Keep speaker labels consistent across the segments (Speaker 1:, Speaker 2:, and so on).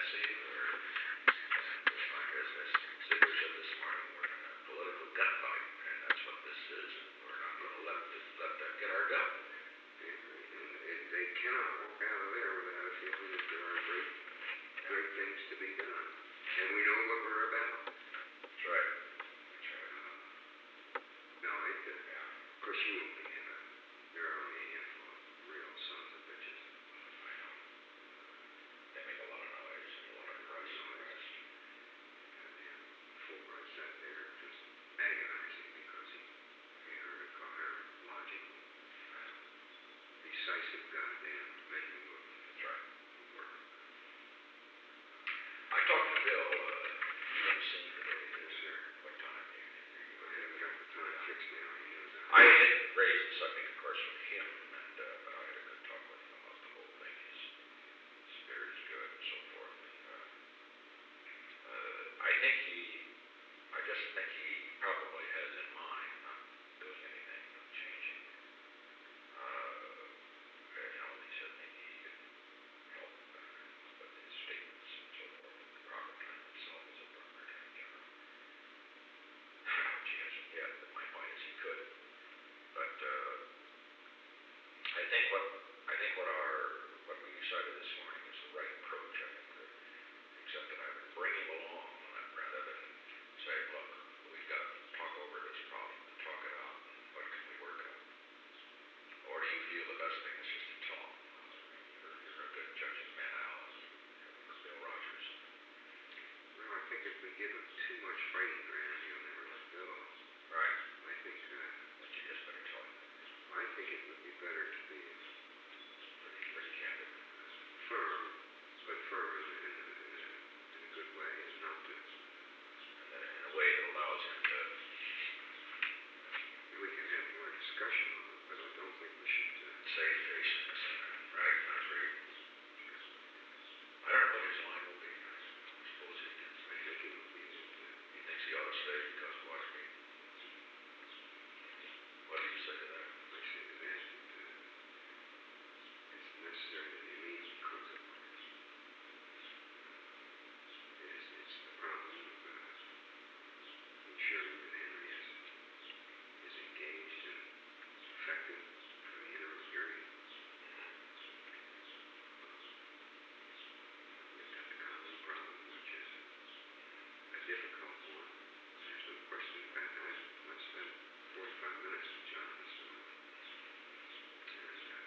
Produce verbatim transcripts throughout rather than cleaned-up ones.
Speaker 1: Betsy or and uh, as, as Ziegler said this morning, we're in a political gunfight, and that's what this is. And we're not going to let let that get our gun.
Speaker 2: And it, they cannot walk out of there without a feeling that there are great, great things to be done. And we know what we're about.
Speaker 1: That's right. That's right.
Speaker 2: Uh, no, it, uh, yeah. Of course, you won't be in a, there are only a handful of real sons of bitches.
Speaker 1: I know. They make a lot of noise and a lot of press.
Speaker 2: Noise. Goddamn Fulbright sat there just agonizing because he, he heard a coherent, logical, decisive goddamn menu of
Speaker 1: That's right.
Speaker 2: work.
Speaker 1: I talked to Bill. Uh, you haven't seen today,
Speaker 2: Yes, sir.
Speaker 1: what time you, you, you
Speaker 2: I haven't got the time fixed now. He knows that.
Speaker 1: I had raised the subject, of course, with him, and uh, but I had a good talk with him about the whole thing. His spirit is good and so forth. And uh, uh, I think he, I just think he probably has in mind not doing anything, not changing. Uh, and, you know, he said maybe he could help uh, with his statements and so forth. The Robert Trent himself as a former attorney general, which he hasn't yet, but my point is he could. But uh, I think what I think what our what we decided this morning is the right approach. I think, that, except that I would bring him along on it rather than say, look, we've got to talk over this problem and talk it out. And what can we work on? Or do you feel the best thing is just to talk? You're, you're a good judging man, Al, and Bill Rogers.
Speaker 2: Well, I think if we give him too much fighting ground, he'll never let go.
Speaker 1: Right.
Speaker 2: I think uh,
Speaker 1: But you just better tell him.
Speaker 2: I think it would be better to be
Speaker 1: Pretty, pretty candid.
Speaker 2: firm, but firm in, in, in, a, in a good way, and not to.
Speaker 1: And then in a way that allows him to.
Speaker 2: We can have more discussion on it, but I don't think we should. Uh,
Speaker 1: Say, Jason, this and that. Right, I agree. I don't know what his line will be. I suppose he,
Speaker 2: I think it would be that uh,
Speaker 1: he thinks he ought to stay because of Watergate. What do you say to that?
Speaker 2: I say to that that uh, it's necessary that he leaves because of it is it's the problem of uh, ensuring that Henry is is engaged and effective for the interim period. We've got the common problem, which is a difficult one. There's no question about that. I spent forty-five minutes with John this morning. And uh,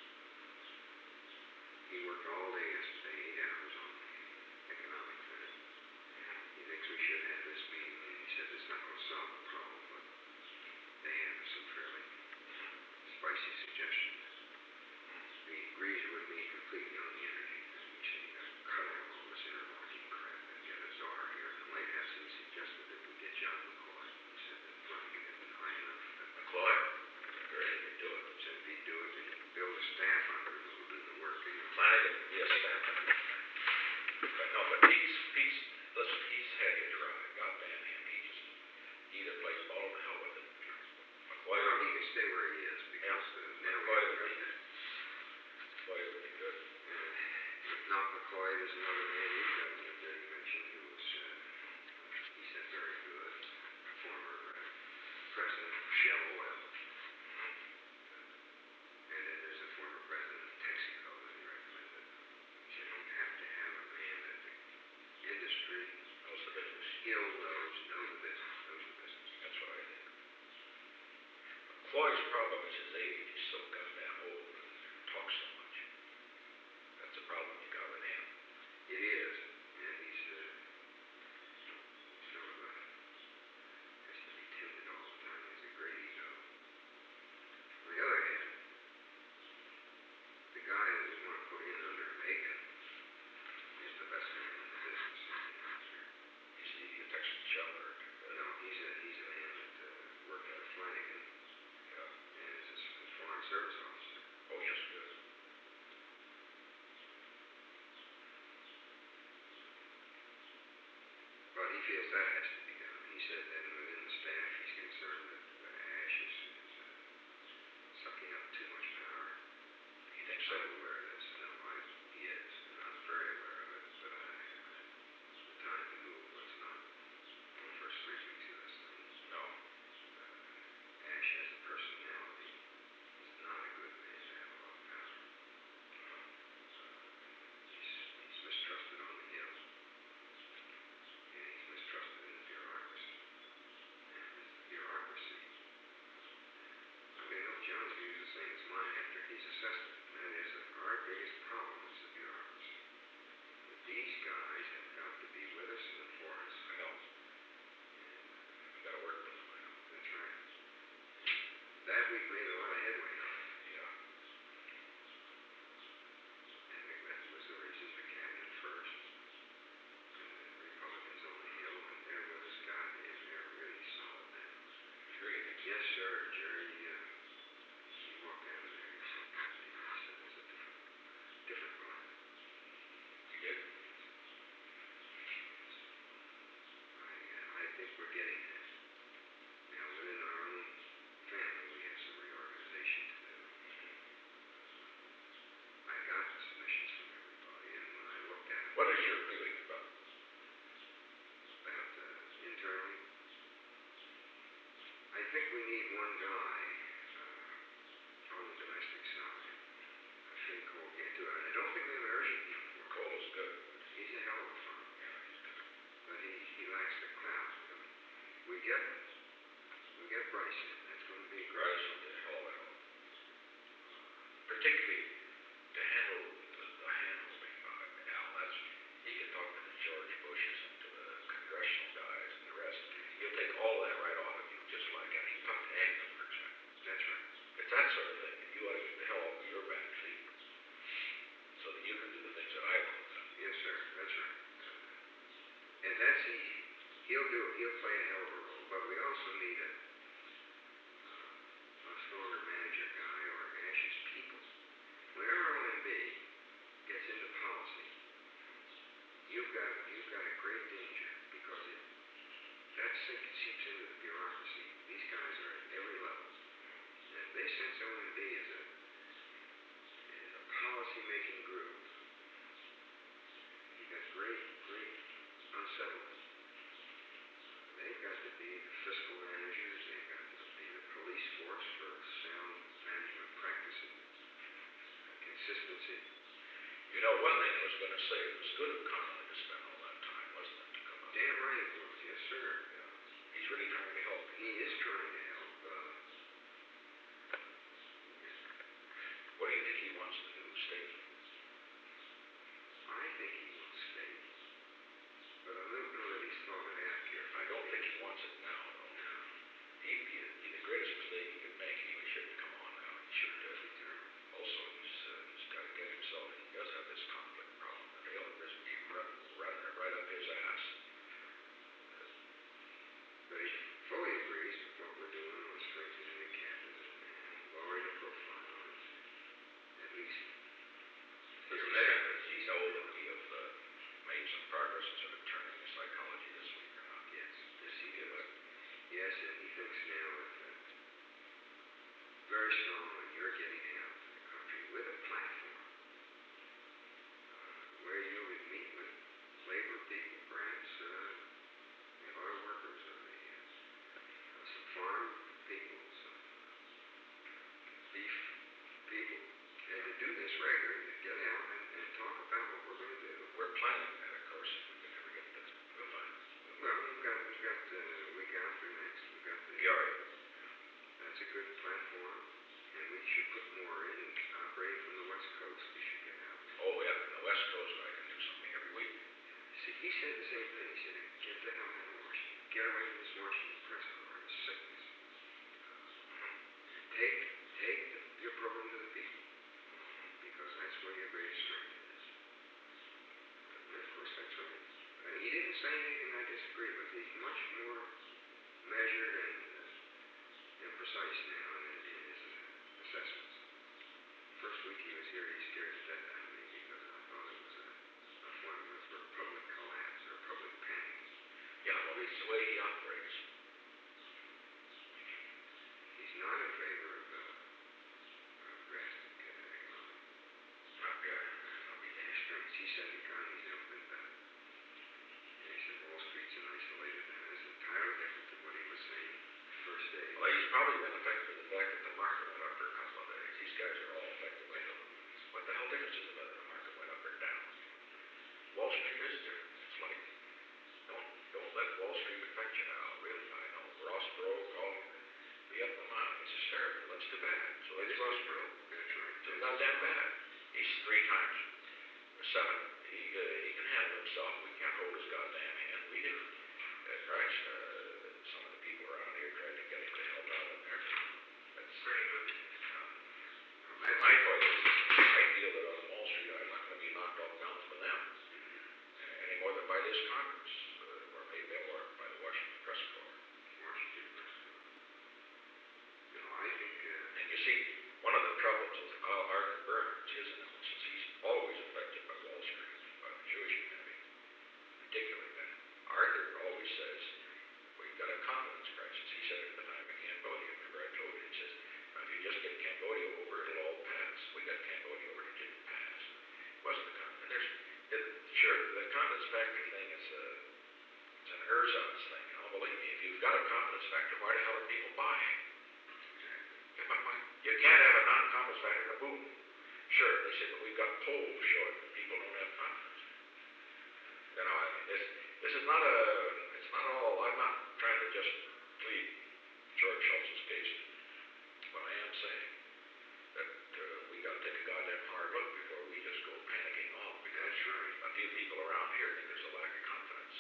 Speaker 2: he worked all day yesterday, eight hours on the economic thing. He thinks we should have this meeting, and he says it's not going to solve the problem, but they have some fairly spicy suggestions. He agrees with me completely on the energy thing. He said you got to cut out all this interlocking crap and get a czar here in the White House. And he suggested that we get John McCloy. He said that Flanagan had been high enough. That
Speaker 1: McCloy? Great, if he'd do it.
Speaker 2: He said if he'd do it, then he could build a staff under him that will do the work. And
Speaker 1: Flanagan, yes, that. But no, but Pete's, Pete's, listen, he's had to try. God damn him. He just, he either plays ball or the hell with it. McCloy,
Speaker 2: well, he can stay where he is because uh, now we
Speaker 1: McCloy
Speaker 2: have
Speaker 1: would
Speaker 2: got
Speaker 1: be, McCloy would be good.
Speaker 2: Uh, if not McCloy, there's another man you got that he mentioned who was, uh, he said, very good, former uh, president of Shell Oil. And then there's a former president of Texaco that he recommended. He said, you have to have a man that the industry
Speaker 1: Knows the business.
Speaker 2: skill knows, knows the business, knows the business.
Speaker 1: That's what I think. McCloy's problem is his age. He's so goddamn old and talks so much. That's the problem you got with him.
Speaker 2: It is, and he's uh, sort of a, has to be tended all the time. He has a great ego. On the other hand, the guy that we want to put in under Macon is the best man in the business in the industry.
Speaker 1: He's the, the Texas Shell or uh,
Speaker 2: No, he's a he's a man that uh, worked for Flanagan
Speaker 1: yeah.
Speaker 2: and is a s- foreign service officer.
Speaker 1: Oh, yes, good.
Speaker 2: But he feels that has to be done. He said that within the staff, he's concerned that uh, Ash is, is uh, sucking up too much power.
Speaker 1: He thinks so.
Speaker 2: I'm aware of this. No, I, he is, and I'm very aware of it. But I, these guys have got to be with us and for us.
Speaker 1: I know.
Speaker 2: And, uh,
Speaker 1: I gotta work with them, I know.
Speaker 2: that's right. That we've made a lot of headway on.
Speaker 1: Yeah.
Speaker 2: And that was the reason the cabinet first. And the Republicans on the Hill, and they're with us. God, they, they're really solid now.
Speaker 1: Sure you think so?
Speaker 2: Yes, sir. Jerry, uh, he walked out of there. He said, God, he said, there's a different, different vibe.
Speaker 1: You did?
Speaker 2: I, uh, I think we're getting that. Now, within our own family, we have some reorganization to do.
Speaker 1: Mm-hmm.
Speaker 2: I got submissions from everybody, and when I looked at them,
Speaker 1: What is your feeling about
Speaker 2: about uh, internally, I think we need one guy uh, on the domestic side. Uh, Finn Cole can't do it. I don't think we have an urgent need for him.
Speaker 1: Cole is good.
Speaker 2: He's a hell of a firm,
Speaker 1: Yeah, he's good.
Speaker 2: but he, he lacks the clout. Um, we get we get Bryce in. That's going to be great.
Speaker 1: Bryce will be a hell of a help. Particularly to handle the, the hand-holding, uh, Al. That's, he can talk to the George Bushes and to the congressional guys and the rest. He'll take all of that right off of you, just like, I mean, he can talk to Agnew, for example.
Speaker 2: That's right.
Speaker 1: It's that sort of thing, and you ought to get the hell off of your bad feet so that you can do the things that I want done.
Speaker 2: Yes, sir. That's right. Uh, and that's easy. He'll do. He'll play a hell of a role. But we also need a uh, a stronger manager guy or Ash's people. Whenever O M B gets into policy, you've got you've got a great danger because it that sink seeps into the bureaucracy. These guys are at every level, and if they sense O M B is a is a policy making groove, you got great great unsettlement. They've got to be the fiscal managers. They've got to be the police force for sound management practices, uh, consistency.
Speaker 1: You know, one thing I was going to say, it was good of Connolly to spend all that time, wasn't it, to come up?
Speaker 2: Damn right it was. Yes, sir.
Speaker 1: Yeah. He's really trying to help.
Speaker 2: He is trying to help. Uh,
Speaker 1: What do you think he wants to do? State?
Speaker 2: I think he wants state, but I don't know that he's thought it out carefully.
Speaker 1: I don't think he wants it now, though.
Speaker 2: No.
Speaker 1: He'd be, be the greatest mistake he could make. He shouldn't come on now. He should. Uh,
Speaker 2: That'd be terrible.
Speaker 1: also, he's uh, he's got to get himself. He does have this conflict problem, and they ought to just be run, running it right up his ass.
Speaker 2: But he fully agrees with what we're doing on strengthening the cabinet and lowering the profile, and at least
Speaker 1: He said that he know that we have uh, made some progress in sort of turning the psychology this week or not.
Speaker 2: yes, yes he
Speaker 1: Feel
Speaker 2: does.
Speaker 1: it?
Speaker 2: Yes, and he thinks now that uh, very strong on your getting out to the country with a platform uh, where you would meet with labor people, perhaps uh, the auto workers or the uh, uh, some farm people, some uh, beef people, and to do this regularly, to get out and, and talk about what we're going to do.
Speaker 1: We're planning that, of course, if we can ever get this. We'll find.
Speaker 2: Well, we've got we've got uh, week after next. We've got the.
Speaker 1: P R A.
Speaker 2: That's a good platform, and we should put more in. Operating from the West Coast, we should get out.
Speaker 1: Oh, yeah, from the West Coast, I can do something every week.
Speaker 2: See, he said the same thing. He said, "Get the hell out of Washington. Get away from this Washington press corps. It's sickness.
Speaker 1: Mm-hmm.
Speaker 2: Take take the, your program to the people, because that's where your greatest strength is." And of course, that's right. And he didn't say anything I disagree with. He's much more measured and uh, and precise now in, in his uh, assessments. First week he was here, he scared the death out of me because I thought it was a, a formula for public collapse or public panic.
Speaker 1: Yeah, well, it's the way he operates.
Speaker 2: He's not in favor of, uh, of drastic uh, economic
Speaker 1: Uh, yeah, I'll be damned.
Speaker 2: restraints. He said the economy's never been better. And he said Wall Street's an isolated event. It's entirely different than what he was saying the first day.
Speaker 1: Well, he's probably been affected by the fact that the market went up for a couple of days. These guys are all affected by the. What the hell difference is it whether the market went up or down? Wall Street is different. It's like, don't don't let Wall Street affect you now. Really, I know Ross Perot calling to be up the mountain. It's hysterical. That's too bad. So
Speaker 2: It
Speaker 1: that's
Speaker 2: is
Speaker 1: Ross
Speaker 2: too
Speaker 1: Perot.
Speaker 2: bad. That's right.
Speaker 1: Too
Speaker 2: That's
Speaker 1: goddamn
Speaker 2: his
Speaker 1: bad. He's three times seven. He uh, he can handle it. announced by them, uh, any more than by this Congress, uh, or maybe or by the Washington Press Corps.
Speaker 2: Washington Press Corps. No, I think. Uh,
Speaker 1: and you see, one of the troubles with Arthur Burns, his analysis, he's always affected by Wall Street, by the Jewish community, particularly. And Arthur always says, we've got a confidence crisis. He said it at the time of Cambodia. Remember I told you, he says, if you just get Cambodia over, it'll all pass. We got Cambodia over, it didn't pass. It wasn't the confidence. And there's, it, sure, the confidence factor thing is a, it's an ersatz thing. You know, believe me, if you've got a confidence factor, why the hell are people buying? You can't have a non-confidence factor and boom. Sure, they say, but we've got polls showing that people don't have confidence. You know, I mean, this, this is not a, it's not all, I'm not trying to just plead George Shultz's case, but I am saying that uh, we got to take a goddamn hard look before we just go panicking off because
Speaker 2: that's right.
Speaker 1: a few people around here think there's a lack of confidence.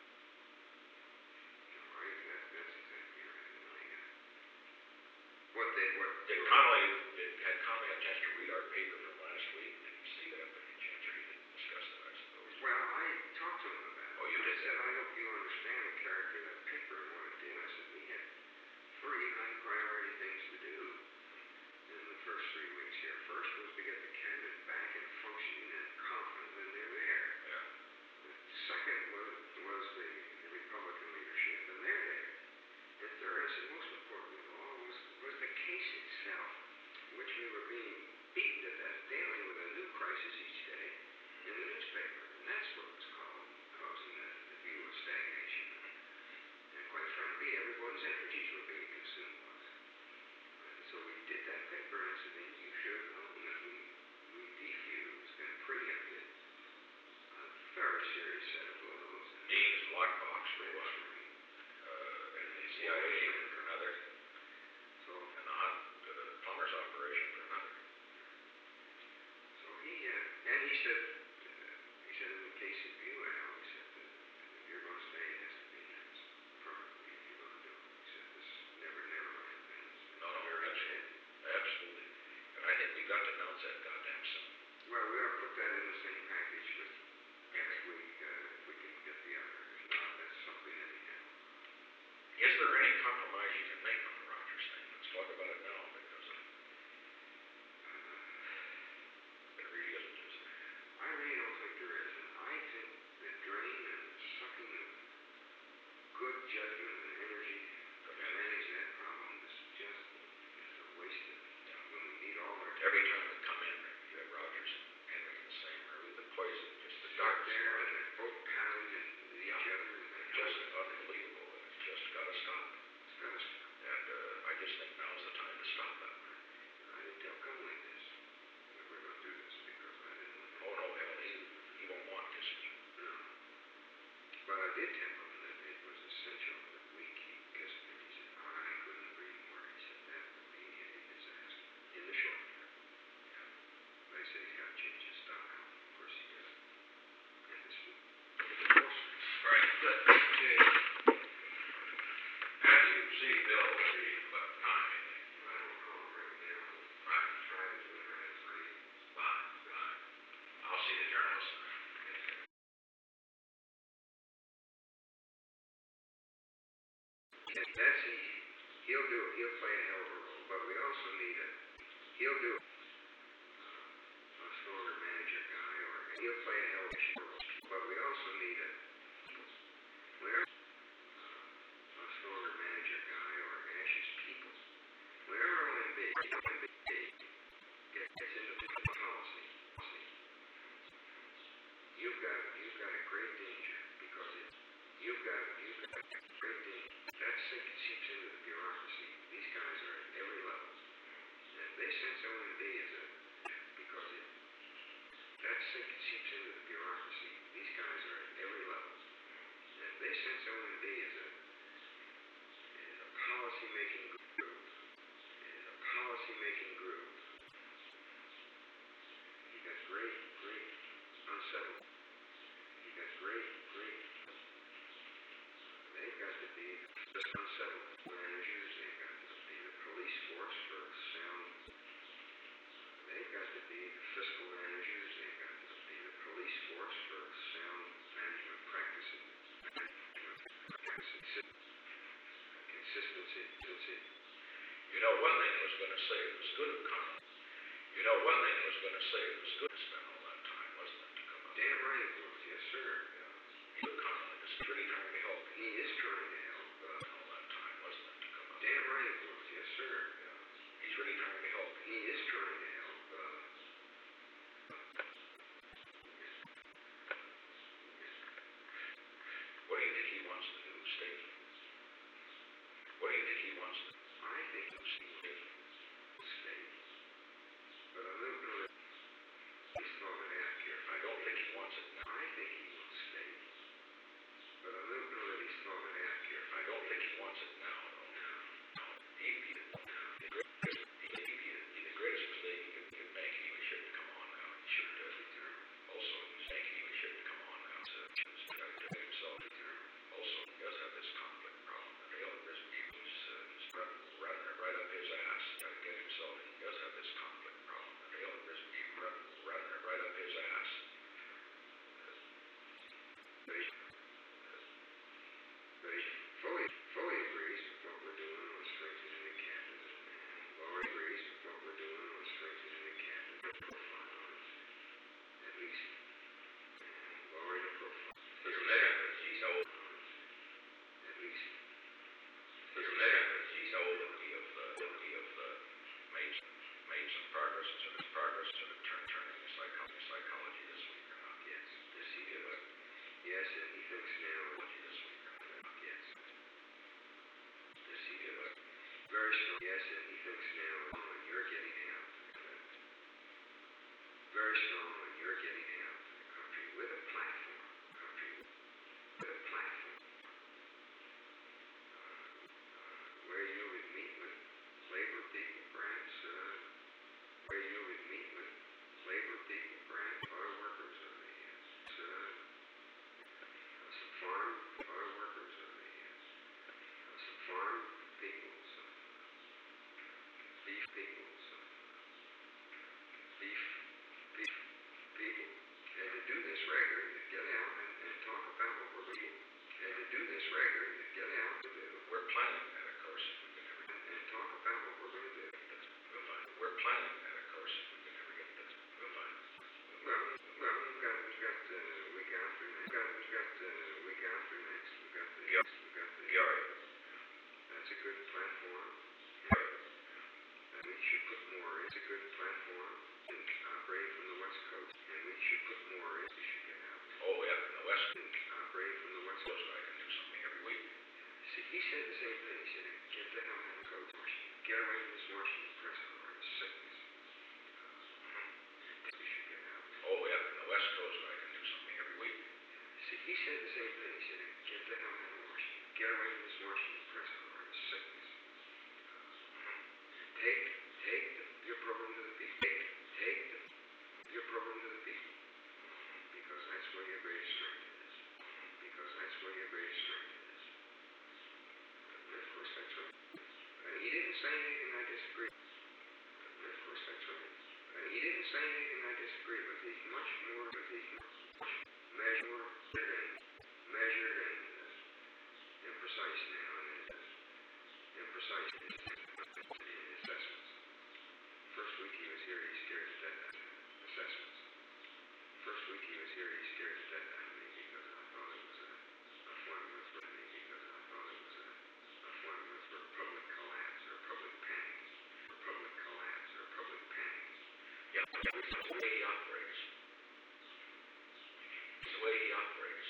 Speaker 2: No, I, that, that's exactly right. And I, uh, what they, what
Speaker 1: Did Connolly, did, had Connolly had a chance to read our paper from last week? Did he see that by any chance, or he didn't discuss that, I suppose?
Speaker 2: Well, I talked to him about it.
Speaker 1: Oh, you
Speaker 2: I
Speaker 1: did?
Speaker 2: said, I hope you understand the character of that paper and what it did. I said, we had three high priority things to do in the first three weeks here. First was to get the cabinet back and functioning and confident, and they're there.
Speaker 1: Yeah.
Speaker 2: The second was, was the, the Republican leadership, and they're there. And third, I said, most important of all, was, was the case itself, which we were being beaten to death daily with a new crisis each day in the newspaper. And that's what was causing, causing the, the view of stagnation. And quite frankly, everyone's energies were being consumed by it. And so we did that paper, and I said, then you should have known that we, we defused and preempted a very serious set of blows.
Speaker 1: Dean's lockbox for
Speaker 2: That's
Speaker 1: one,
Speaker 2: right.
Speaker 1: uh, and the C I A for another,
Speaker 2: So,
Speaker 1: and the Hunt uh, Plumbers operation for another.
Speaker 2: so he, uh, and he said, uh, he said in the case of you, Al, he said, that if you're going to stay, it has to be that's permanently if you're going to do it. He said, this never, never might have been. It's been
Speaker 1: No, no,
Speaker 2: very
Speaker 1: absolutely,
Speaker 2: bad.
Speaker 1: absolutely. And I think we've got to announce that goddamn soon.
Speaker 2: Well, we ought to put that in the same package with next week, uh, if we can get the other. If not, that's something anyhow.
Speaker 1: Is there any compromise you can make on the Rogers thing? Let's talk about it now because uh, it really isn't, is there?
Speaker 2: I really don't think there is, and I think the drain and the sucking of good judgment and energy to manage that problem is just is a waste of
Speaker 1: Yeah.
Speaker 2: when we need all our
Speaker 1: Every time we come in, you have Rogers and Henry in the same room. The poison, just the
Speaker 2: stuck
Speaker 1: darkness.
Speaker 2: there, and they're both pounding into each
Speaker 1: Yeah.
Speaker 2: other, and
Speaker 1: It's
Speaker 2: they're
Speaker 1: just unbelievable, and it's just got to stop.
Speaker 2: it's got to stop.
Speaker 1: And uh, I just think now's the time to stop that.
Speaker 2: And I didn't tell Conley this that we're going to do this because I didn't want him.
Speaker 1: Oh no, hell, he, he won't want Kissinger.
Speaker 2: No. But I did tell him that it was essential that we keep Kissinger. He said, I couldn't agree more. He said, that would be a disaster in the short term.
Speaker 1: Yeah.
Speaker 2: But he said he's got to change his style. Of course he does. And this would.
Speaker 1: Right, good. Okay. As you see, Bill, we left time, I think.
Speaker 2: I don't call him right now.
Speaker 1: Right.
Speaker 2: Try to do it right as late.
Speaker 1: Fine, fine. I'll see the journalist.
Speaker 2: Yes, sir. And that's he. He'll do it. He'll play a hell of a role. But we also need a. He'll do it. Uh, a stronger manager guy, or he'll play a hell of a role. But we also need a. Where? Uh, a stronger manager guy, or Ash's people. Wherever O M B, O M B gets into policy, you've got you've got a great danger because it you've got you've got a great danger. That sink seeps into the bureaucracy. These guys are at every level. And if they sense O M B as a because it that sink seeps into the bureaucracy. These guys are at every level. And if they sense O M B as a is a policy making group, is a policy making group. You got great, great unsettled. You got great, great. They've got to be the unsettled managers. They've got to be the police force for sound. They've got to be the fiscal managers. They've got to be the police force for sound management practices. Consistency. Consistency.
Speaker 1: You know, one thing I was going to say, it was good of Connolly. You know, one thing I was going to say, it was good to spend all that time, wasn't it, to come up?
Speaker 2: Damn right it was, yes sir.
Speaker 1: Yeah. You look Connolly, this is really trying to help.
Speaker 2: He is trying to help. Uh,
Speaker 1: All that time, wasn't it, to come up?
Speaker 2: damn right it was, yes sir.
Speaker 1: Yeah. He's really trying to help.
Speaker 2: He is trying to help. Uh,
Speaker 1: What do you think he wants to do, Steve? What do you think he wants to do,
Speaker 2: I think he'll
Speaker 1: Steve?
Speaker 2: stay. But I don't know that he's thought it out carefully.
Speaker 1: I don't think he wants it now.
Speaker 2: I think he will stay. But I don't know that he's thought it out carefully.
Speaker 1: I don't think he wants it now, though.
Speaker 2: No.
Speaker 1: No. He, he, the greatest, he, he, he, he, the greatest mistake he could, he could make, he shouldn't come on now. He should have determined. Also, he's making, he shouldn't come on now. So, he's got to get himself determined. Also, he does have this conflict problem. And the other is he was, uh, he's running, running it right up his ass. He's got to get himself, he does have this conflict problem. And the other is he running, running it right up his ass.
Speaker 2: But he, but he fully, fully agrees with what we're doing on strengthening the cabinet. Fully agrees with what we're doing on strengthening the cabinet profile. At least, lowering the profile.
Speaker 1: His measurements, he's old.
Speaker 2: At least,
Speaker 1: His measurements, he's old, and he have, uh, he have, uh, made some, made some progress, sort of progress, sort of turn, turning the psychology, psychology this week or not.
Speaker 2: yes,
Speaker 1: Does he do it?
Speaker 2: yes, and he thinks now.
Speaker 1: Psychology this week or not?
Speaker 2: Yes,
Speaker 1: Does he do it?
Speaker 2: very strong. Yes, and he thinks now. Oh, you're getting out. Very strong. You're getting out to the country with a platform. Country with a platform. Where you would meet with labor people, perhaps, uh, where you would meet with labor people, perhaps, auto workers or the, uh, uh, some farm auto workers or the, uh, some farm people, some beef people, some beef, beef people, and to do this regularly, to get out and, and talk about what we're doing, and to do this regularly, to get out and do.
Speaker 1: We're planning that, of course, if we can ever get
Speaker 2: And talk about what we're going to do.
Speaker 1: that. We'll find. We're planning that, of course, if we can ever get that. We'll find.
Speaker 2: Well, well, we've got, we've got the uh, week after next. We've got, we've got the uh, week after next. We've got the,
Speaker 1: Yeah.
Speaker 2: we've got the,
Speaker 1: Yeah, right.
Speaker 2: that's a good platform.
Speaker 1: Yeah.
Speaker 2: And we should put more, it's a good platform. And operate from the West Coast. And we should put more in. We should get out.
Speaker 1: Oh, yeah, in the West
Speaker 2: And operate from the West
Speaker 1: Coast,
Speaker 2: Coast.
Speaker 1: I can do something every week.
Speaker 2: See, he said the same thing. He said, get the hell out of Coast Washington. Get away from this Washington press corps. It's sickness. We should get out.
Speaker 1: Oh, yeah, in the West Coast, I can do something every week.
Speaker 2: See, he said the same thing. He said, get the hell out of Washington. Get away from this Washington press corps. It's sickness. Take, take the, your program to the people. Take, take the, your program to the people. Because that's where your greatest strength is. Because that's where your greatest strength is. And of course, that's right. And he didn't say anything I disagree with. And of course, that's right. And he didn't say anything I disagree with. He's much more, but he's much measured and measured and, uh, imprecise now in his, uh, imprecise in his, in his assessments. First week he was here, he stared at that uh, assessments. First week he was here, he stared at that at me because I thought it was a, a formula for me because I thought it was a, a formula for public collapse or public panic, for public collapse or public panic.
Speaker 1: Yeah, yeah, it's the way he operates. It's the way he operates.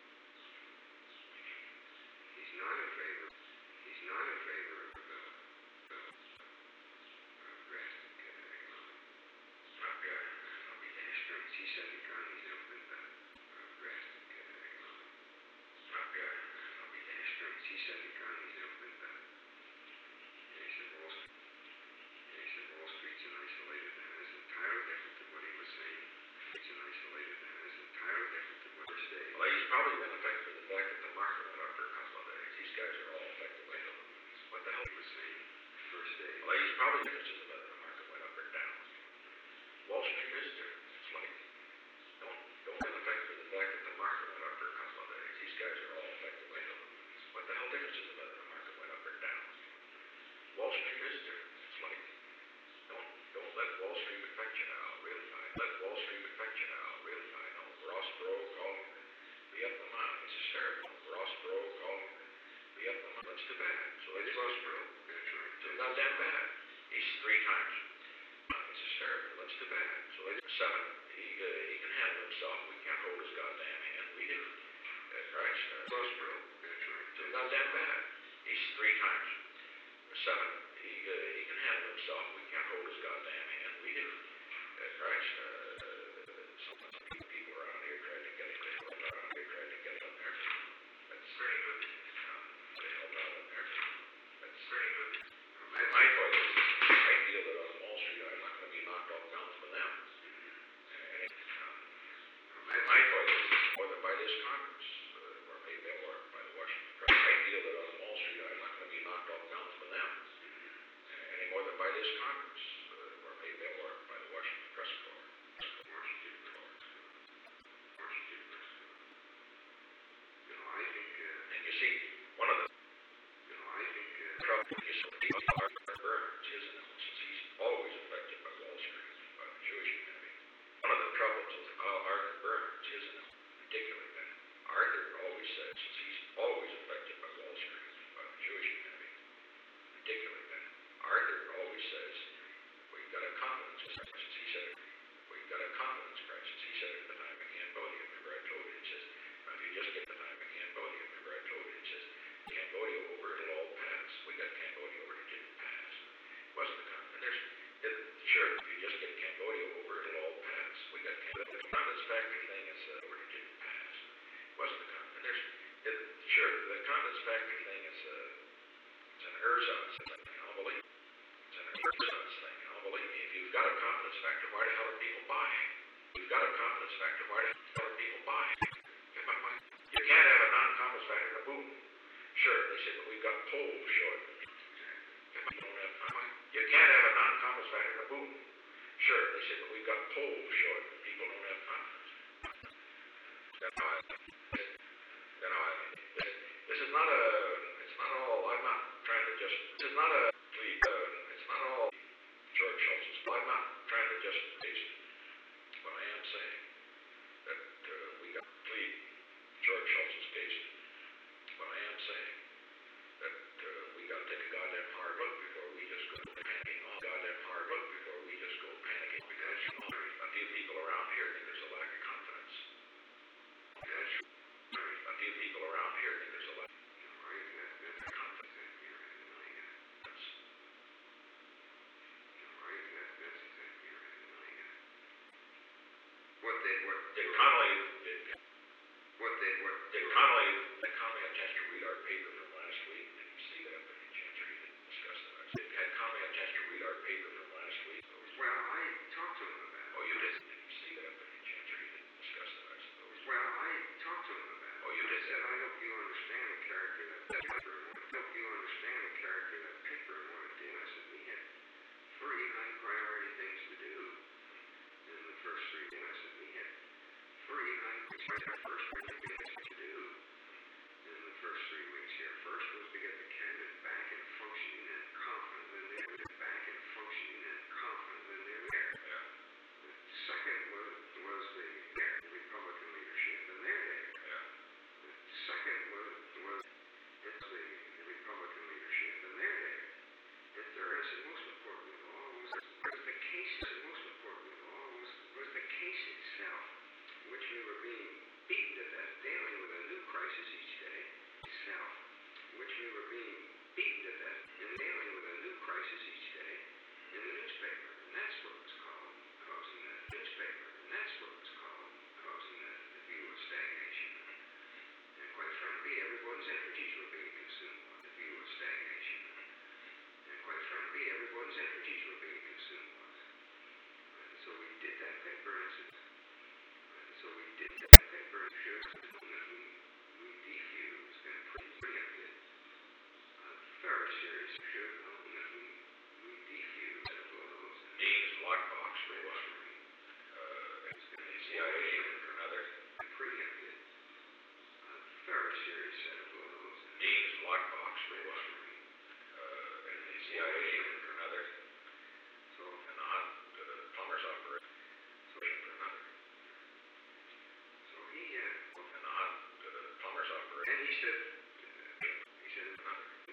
Speaker 2: He's not in favor. He's not in favor of uh, uh, uh, drastic uh, economic.
Speaker 1: Not good. I'll be there.
Speaker 2: Strengths. He said the economy's never been better. Uh, drastic uh, economic.
Speaker 1: Not good. I'll be there.
Speaker 2: Strengths. He said the economy's never been better. And he said Wall Street. And he said Wall Street's an isolated. That is entirely different than what he was saying. It's an isolated. That is entirely different than what we're saying.
Speaker 1: Well, he's probably been affected by the fact that the market went up for a couple of days. These guys are all affected by it. What the hell
Speaker 2: He was saying first day.
Speaker 1: Well, he's probably interested in whether the market went up or down. Wall Street is different. It's like, don't, don't That's too bad. So
Speaker 2: It's
Speaker 1: it's
Speaker 2: Roseboro. That's right.
Speaker 1: too goddamn bad. He's three times. It's hysterical. That's too bad. So it's seven. He, uh, he can handle himself. We can't hold his goddamn hand. We do. That's right. Uh,
Speaker 2: Roseboro. That's right.
Speaker 1: too goddamn bad. He's three times. Seven. He, uh, he can handle himself. We can't hold his goddamn hand. We do. That's right. Uh, some people around here trying to get him. They help out on here trying to get him there. That's very good. Um, they help out on there. That's very good. My, my point is, I feel that on Wall Street I'm not going to be knocked off balance with them. And, um, my, my point is, more than by this Congress, uh, or maybe or by the Washington Press, I feel that on Wall Street I'm not going to be knocked off balance with them. Any more than by this Congress, uh, or maybe or by the Washington Press Corps.
Speaker 2: Washington Press. Washington Press. You know, I think, uh,
Speaker 1: And you see, one of the
Speaker 2: you know, I think, uh,
Speaker 1: trouble you see, Arthur Burns, isn't it? Since he's always affected by Wall Street, by the Jewish community. One of the troubles with Arthur Burns, isn't it? Particularly that Arthur always says, since he's always affected by Wall Street, by the Jewish community. Particularly that Arthur always says, we've got a confidence crisis. He said it. We've got a confidence crisis. He said it at the time in Cambodia. Remember I told you, he says, now if you just get the time in Cambodia, remember I told you, he says, Cambodia over, it'll all pass. We got Cambodia over, it didn't pass. It wasn't the confidence. There's, it, sure, if you just get Cambodia over, it'll all pass. We got Cambodia. The confidence factor thing is uh, over, it didn't pass. It wasn't the confidence. There's, it, sure, the confidence factor thing is uh, it's an ersatz thing. I'll believe. It's an ersatz thing. I'll believe me. If you've got a confidence factor, why the hell are people buying? You've got a confidence factor, why the hell are people buying? You can't have a non-confidence factor, boom. Sure, they say, but we've got polls showing. You don't have confidence. You can't have a non-confidence factor, boom. Sure, they say, but we've got polls showing people don't have confidence. That's how I, that's how I, this, this is not a, it's not all, I'm not trying to just, this is not a, uh, it's not all George Schultz's, I'm not trying to just paste, but I am saying that uh, we got to plead George Schultz's case, but I am saying that uh, we got to take a goddamn hard look before we just go panicking off, goddamn hard look before we just go panicking, because you know, a few people around here think there's a lack of confidence. That's a few people around here think there's a lack of confidence. That's,
Speaker 2: what they, what,
Speaker 1: did Connolly, did,
Speaker 2: what they, what,
Speaker 1: did Connolly, did Connolly have a chance to read our paper from last week? Did you see that? Did you chance to read it? Discuss that. Did, had Connolly had a chance to read our paper from last week?
Speaker 2: well, I talked to him about it.
Speaker 1: Oh, you did? Did you see that? Did you chance to read it? Discuss that, I suppose.
Speaker 2: Well, I talked to him about it.
Speaker 1: Oh, you
Speaker 2: I
Speaker 1: did?
Speaker 2: said, I hope you understand the character that that paper, I hope you understand the character that paper and what it did. I said, we had three high priority things to do in the first three days. I said, we had three high priority things to do in the first three weeks here. First was to get the cabinet back and functioning and confident that they were back and functioning and confident that they were there.
Speaker 1: Yeah.
Speaker 2: The second was, was the, the Republican leadership, and they're there.
Speaker 1: Yeah.
Speaker 2: The second was, was it's the, the Republican leadership, and they're there. The third, and most important of all, was, was the case, and most important of all, was, was the case itself, which we were being beaten to death daily with a new crisis each day, itself, which we were being beaten to death and daily with a new crisis each day in the newspaper. And that's what was called causing that newspaper. And that's what was called causing that the view of stagnation. And quite frankly, everyone's energies were being consumed by the view of stagnation. And quite frankly, everyone's energies were being consumed by it. And so we did that paper and said, and so we did that paper and showed that we, we defused and preempted a very serious showed that we, we defused and blows.
Speaker 1: Dean's lockbox for one. Uh, the C I A for another.
Speaker 2: And preempted a very serious set of blows.
Speaker 1: Dean's lockbox for one. Uh, and the C I A for another.
Speaker 2: So,
Speaker 1: And the hot uh, plumber's operation for another.
Speaker 2: so he, uh,
Speaker 1: And the hot uh, plumber's operation.
Speaker 2: and he said, he said,
Speaker 1: Another.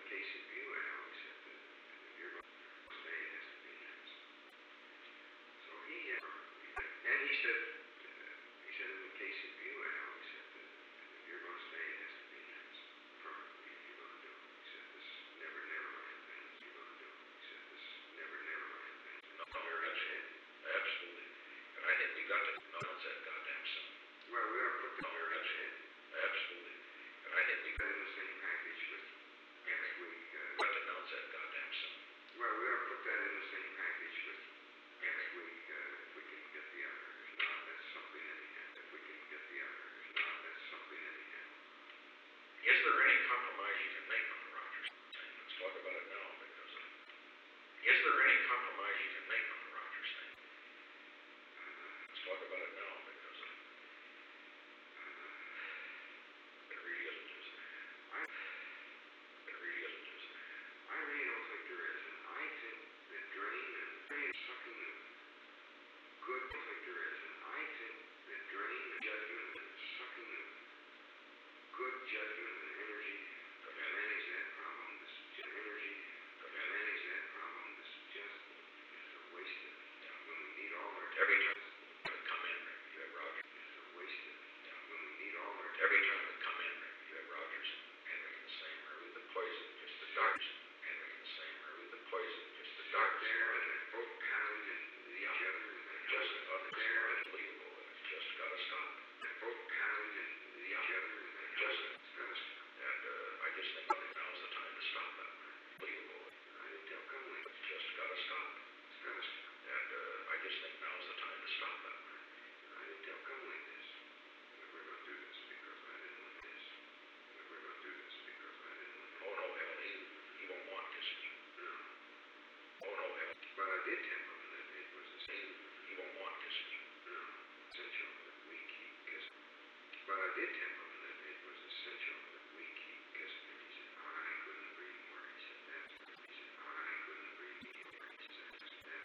Speaker 2: good judgment and energy to manage that problem, this energy to manage that problem, this just is a waste of
Speaker 1: Yeah.
Speaker 2: when we need all our
Speaker 1: Every time that come in, you have Rogers.
Speaker 2: is a waste of
Speaker 1: Yeah.
Speaker 2: when we need all our
Speaker 1: Every time that come in, you have Rogers handling the same, or with the poison, just the doctors handling the same, or with the poison, just the
Speaker 2: up
Speaker 1: doctors.
Speaker 2: there and they're both pounding into each other and they're
Speaker 1: Just
Speaker 2: just
Speaker 1: up
Speaker 2: up there and
Speaker 1: unbelievable, and it's just gotta stop.
Speaker 2: they're both pounding into each other and they're
Speaker 1: Just,
Speaker 2: it's gotta stop.
Speaker 1: and, uh, I just think now's the time to stop that. Unbelievable.
Speaker 2: I didn't tell Cumberland
Speaker 1: It's just gotta stop.
Speaker 2: it's gotta stop.
Speaker 1: And, uh, I just think now's the time to stop that.
Speaker 2: I didn't tell Cumberland this. We were gonna do this because I didn't want this. We were gonna do this because I didn't want this.
Speaker 1: Oh, no, hell, he, he won't want Kissinger.
Speaker 2: No.
Speaker 1: Oh, no, hell,
Speaker 2: But I did tell him that it was the
Speaker 1: he,
Speaker 2: same.
Speaker 1: he won't want Kissinger.
Speaker 2: No. Essential that we keep Kissinger. But I did tell him that it was essential that we keep Kissinger. He said, I couldn't agree more. He said, that's he said, I couldn't agree more. He said, that's that.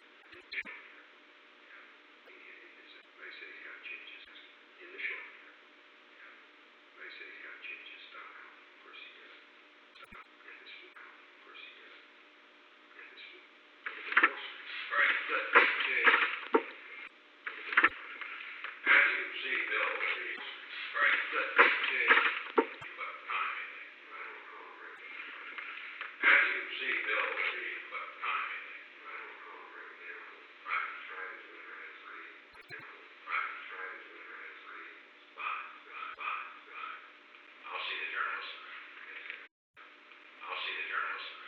Speaker 2: They said he's got to change his in the short term. They said he's got to change his style. Of course he does. And his style. Of course he does. And his
Speaker 1: Right, good. Okay. As you see, Bill, the, right, good. Okay. But time, I think.
Speaker 2: I don't recall right
Speaker 1: As you see, Bill, the, but time, I think.
Speaker 2: I don't recall right now.
Speaker 1: Right,
Speaker 2: Try to translate.
Speaker 1: right.
Speaker 2: Try to translate.
Speaker 1: Fine, fine, fine, fine. I'll see the journalist. I'll see the journalist.